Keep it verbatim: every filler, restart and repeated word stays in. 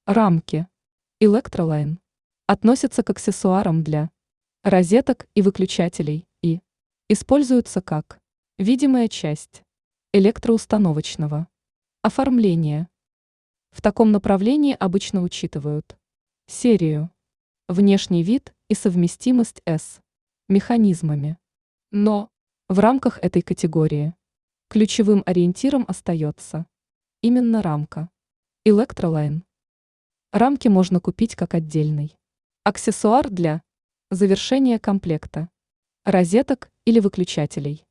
Рамки Electroline относятся к аксессуарам для розеток и выключателей и используются как видимая часть электроустановочного оформления. В таком направлении обычно учитывают серию, внешний вид и совместимость с механизмами. Но в рамках этой категории ключевым ориентиром остается именно рамка Electroline. Рамки можно купить как отдельный аксессуар для завершения комплекта розеток или выключателей.